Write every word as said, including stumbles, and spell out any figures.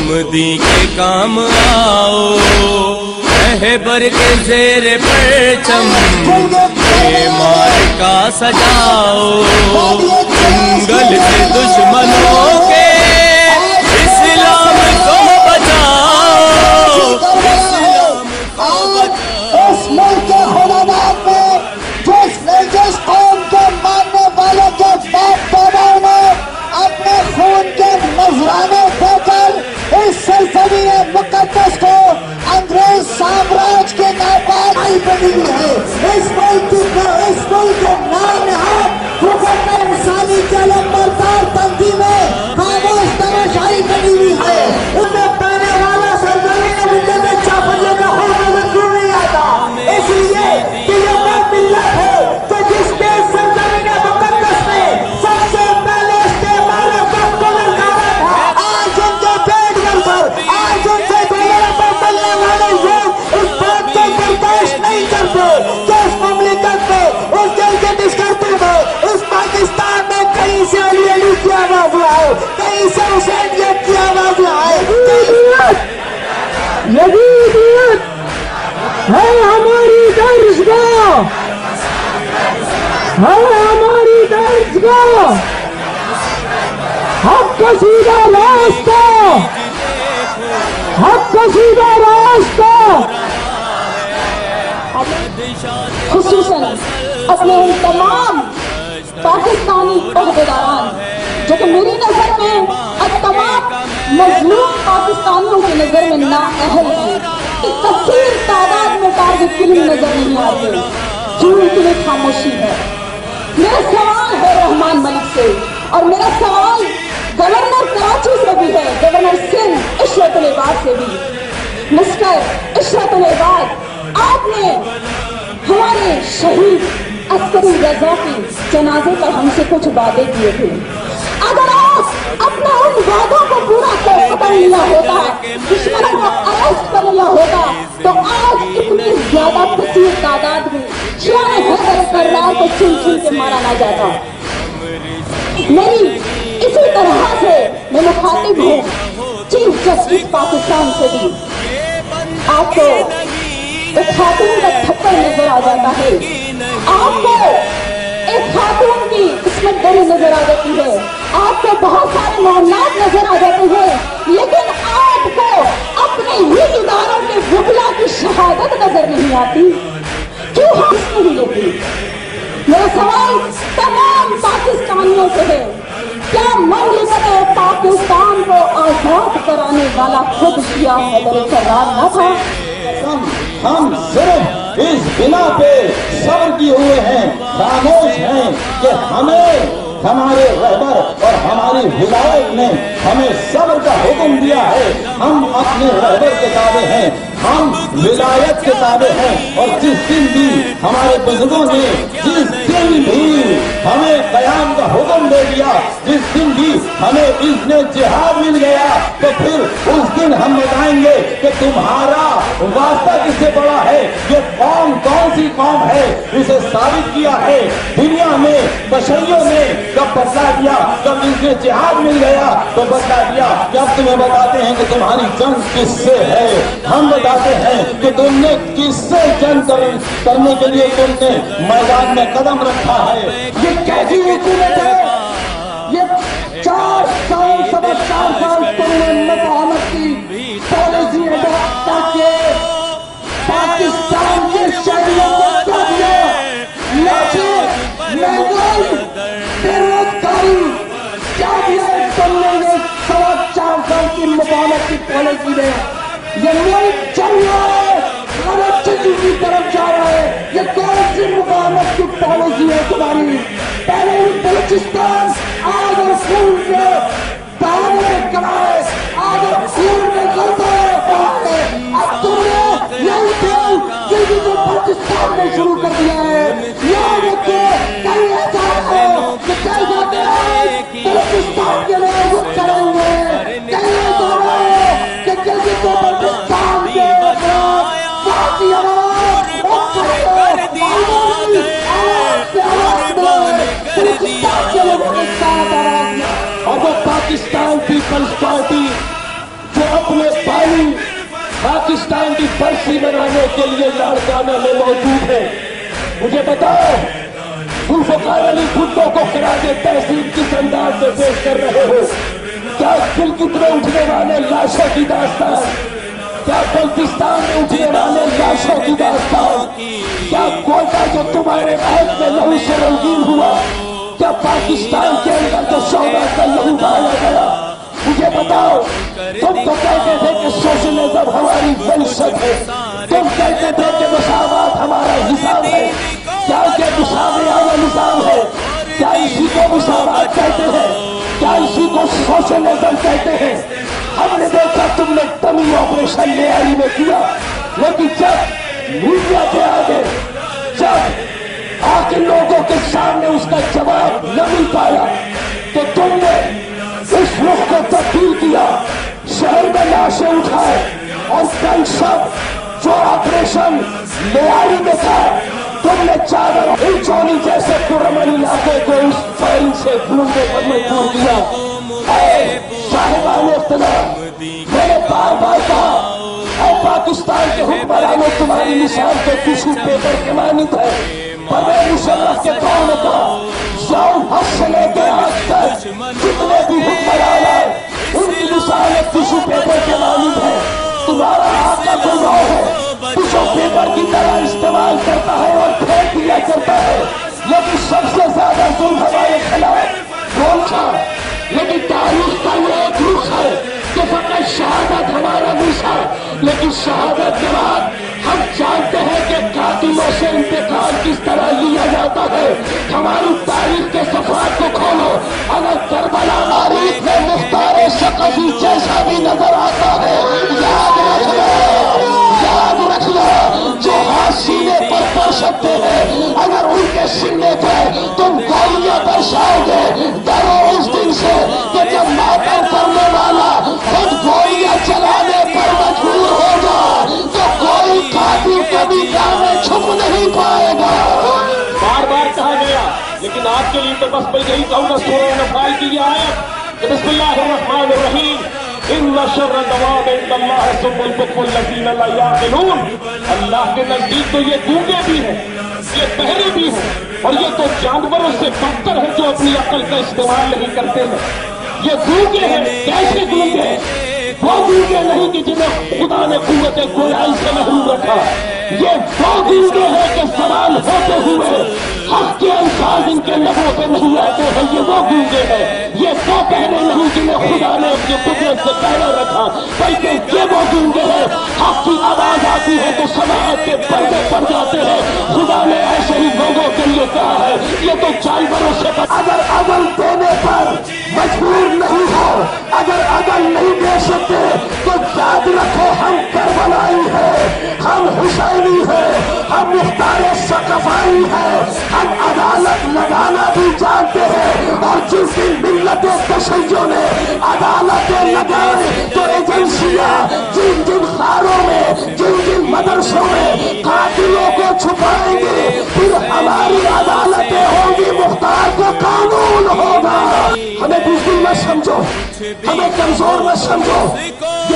دی کے کام آؤ، رہبر کے زیر پرچم یہ معرکہ سجاؤ، جنگل کے دشمنوں کے اسلام کو بچاؤ، اسلام کو بچاؤ۔ اس ملک کے خداداد میں جس جس قوم کے ماننے والے کے باپ داداؤں نے اپنے خون کے نذرانے دے کر اس سرزمین مقدس کو انگریز سامراج کے ناپاکی بنی ہے، اس ملک کو اس ملک کے نام نہاد حکومت انسانی کے علمبردار تنظیمیں خاموش تماشائی بنی ہوئی ہے۔ ان میں پہنے والا سرزمین ملت میں چاپلے کا خون نظر کیوں نہیں آتا؟ اس لیے کہ یہ وہ ملت ہے کہ جس کے سرزمین مقدس میں سب سے پہلے استعمال وقت کو نکالا تھا۔ آج ان کے پیٹ پر آج ان سے دوبارہ پر ملنے والے لوگ اس بات کو برداشت نہیں کرتے کہ اس مملکت میں اس دل کے کرتے ہوئے اس پاکستان میں کہیں سے علی علی کی آواز آئے، کہیں سے حسینیت کی آواز آئے۔ یزیدیت ہے ہماری درسگاہ، ہے ہماری درسگاہ، حق کا سیدھا راستہ، حق کا سیدھا راستہ۔ خصوصاً اپنے ان تمام پاکستانی عہدیداران جو کہ میری نظر میں اب تمام مظلوم پاکستانیوں کی نظر میں نااہل ہیں، اس کثیر تعداد میں ٹارگٹ کلنگ نظر نہیں آتے، کیوں کے لیے خاموشی ہے؟ میرا سوال ہے رحمان ملک سے، اور میرا سوال گورنر کراچی سے بھی ہے، گورنر سندھ عشرت العباد سے بھی۔ مسٹر عشرت العباد، آپ نے ہمارے شہید عسکری رضا کی جنازے پر ہم سے کچھ وعدے کیے تھے، اگر آپ اپنے ان وعدوں کو پورا کر لیا ہوتا، دشمنوں کو اریسٹ کر لیا ہوتا، تو آج اتنی زیادہ کثیر تعداد میں شیعہ حیدر کرار کو چن چن کے مارا نہ جاتا۔ میری اسی طرح سے میں مخاطب ہوں چیف جسٹس پاکستان سے بھی، آپ کو ایک خاتون کا تھپڑ نظر آ جاتا ہے، آپ کو ایک خاتون کی قسمت دری نظر آ جاتی ہے، آپ کو بہت سارے معاملات نظر آ جاتے ہیں، لیکن آپ کو اپنے ہی اداروں کے وکلا کی شہادت نظر نہیں آتی، کیوں ہم اس نہیں لیتے؟ میرا سوال تمام پاکستانیوں سے ہے، کیا مملکت پاکستان کو آزاد کرانے والا خود شیعہ حیدر کرار نہ تھا؟ ہم صرف اس بنا پہ صبر کیے ہوئے ہیں، خاموش ہیں کہ ہمیں ہمارے رہبر اور ہماری ولایت نے ہمیں صبر کا حکم دیا ہے۔ ہم اپنے رہبر کے تابع ہیں، ہم ولایت کے تابع ہیں، اور جس دن بھی ہمارے بزرگوں نے جس دن بھی ہمیں قیام کا حکم دے دیا، جس دن بھی ہمیں اذن جہاد مل گیا، تو پھر اس دن ہم بتائیں گے کہ تمہارا واسطہ کس سے بڑا ہے، یہ قوم کون سی قوم ہے، اسے ثابت کیا ہے دنیا میں بشریوں نے، کب بدلا دیا، جب اذن جہاد مل گیا تو بدلا دیا کہ اب تمہیں بتاتے ہیں کہ تمہاری جنگ کس سے ہے، ہم بتاتے ہیں کہ تم نے کس سے جنگ کرنے کے لیے تم نے میدان میں قدم رکھا ہے۔ یہ کیسی حکومت ہے؟ یہ چار سال سوا چار سال تم نے مقاومت کی پالیسی اڈاپٹ کر کے پاکستان کے شہریوں کو کیا دیا؟ لاٹھی، مہنگائی، بے روزگاری، کیا دیا تم نے یہ سوا چار سال کی مقاومت کی پالیسی میں؟ یہ ملک چل رہا ہے، غلط چیزوں کی طرف جا رہا ہے، یہ کون سی مقاومت کی پالیسی ہے تمہاری؟ پہلے ہی بلوچستان آگ اور خون میں بہانے کرائے، آگ اور خون میں گردائے بہانے، اب تم نے یہی دل جلدی کو پاکستان میں شروع کر دیا ہے۔ یاد رکھو کہیں ایسا ہے کہ کہیں جاتے ہیں بلوچستان کے لوگ کریں گے، کہیں ایسا ہے کہ جلدی کو پاکستان کے افراد فاسی آواز اور کریں گے، آواز سے آواز دے بلوچستان کے لوگوں کے ساتھ آواز۔ اور وہ پاکستان پیپلز پارٹی جو पाकिस्तानी पाकिस्तान की बरसी मनाने के लिए लाड़काना में मौजूद है। मुझे बताओ, जुल्फ़िकार अली भुट्टो को कराचे तहसील किस अंदाज में पेश कर रहे हो? क्या दिल की तरह उठने वाले लाशों की दास्तान, क्या बल्तिस्तान में उठने वाले लाशों की दास्तान, क्या कोयटा जो तुम्हारे महल में लहू से रंगीन हुआ, क्या पाकिस्तान के अंदर जो सौदा का लहू बहाया गया? मुझे बताओ, तुम तो कहते थे कि सोशलिज्म हमारी वंशज है, तुम कहते थे कि मुसावात हमारा निजाम है, क्या ये मुसावियाना निजाम है? क्या इसी को मुसावात कहते हैं? क्या इसी को सोशलिज्म कहते हैं? हमने देखा तुमने डमी ऑपरेशन लेआई में किया, लेकिन जब मीडिया के आगे, जब आके लोगों के सामने उसका जवाब न मिल पाया, तो तुमने इस रुख को तब्दील किया, शहर में लाशें उठाए और कल सब जो ऑपरेशन लेआई में था, तुमने चादर इंचोनी जैसे पुरमन इलाके को उस फाइल से ढूंढने पर मजबूर किया। साहिबान इख्तिलाफ, मैंने बार बार कहा, और पाकिस्तान के हुक्मरानों तुम्हारी निशान तो टिश्यू पेपर के मानित है, परवेज मुशर्रफ के दौर में कहा, जाओ हद से लेकर आज तक जितने भी हुक्मरान आए, उनकी निशान एक टिश्यू पेपर के मानित है। तुम्हारा आका गुनाह है, टिश्यू पेपर की तरह इस्तेमाल करता है और फेंक दिया करता है, लेकिन सबसे ज्यादा जुल्म हमारे खिलाफ कौन था? लेकिन तारीख का ये एक रुख है कि फकत शहादत हमारा मिसा, लेकिन शहादत के बाद हम जानते हैं कि कातिलों से इंतकाम किस तरह लिया जाता है। हमारी तारीख के सफात को खोलो, अगर करबला तारीख में मुख्तार शकफी जैसा भी नजर आता है, याद रखना, याद रखना, जो हाथ सीने पर पड़ सकते हैं, अगर उनके सीने पर तुम गोलियां बरसाओगे, डरो उस दिन से कि जब मातम करने वाला खुद गोलियां चलाने पर मजबूर होगा, तो कोई कातिल कभी में छुप नहीं पाएगा। बार बार कहा गया, लेकिन आपके लिए तो बस मैं यही कहूंगा, सूरह नफाल की ये आयत, बिस्मिल्लाहिर्रहमानिर्रहीम, इन्ना शर्र दवाब इंदल्लाह सुम्मुल बुक्मुल लज़ीना ला याक़िलून। अल्लाह के नजदीक तो ये गूंगे भी हैं, ये बहरे भी हैं, और ये तो जानवरों से बदतर है जो अपनी अकल का इस्तेमाल नहीं करते हैं। ये गूंगे हैं, कैसे गूंगे? वो गूंगे नहीं कि जिन्हें खुदा ने कुव्वत गोयाई से महरूम रखा, ये वो गूंगे हैं कि सवाल होते हुए हक के अल्फाज इनके लबों पे नहीं आते हैं, ये वो गूंगे हैं। ये वो बहरे नहीं जिन्हें खुदा ने अपनी कुदरत से पहले रखा, बल्कि ये वो गूंगे हैं, हक की आवाज आती है तो समाअत के पर्दे पड़ जाते हैं। खुदा ने ऐसे ही लोगों के लिए कहा है, ये तो जानवरों से अगर अदल देने पर मजबूर नहीं हो, अगर अदल नहीं दे सकते, तो याद रखो हम करबलाई है, हम हुसैनी है, हम मुख्तार शकफाई है, हम अदालत लगाना भी जानते हैं। और जिस दिन मिल्लत तशय्यो ने अदालतें लगाए, तो एजेंसियां जिन जिन खारों में, जिन जिन मदरसों में कातिलों को छुपाएंगे, फिर हमारी अदालतें होंगी, मुख्तार को कानून होगा। हमें बुज़दिल मत समझो, हमें कमजोर मत समझो,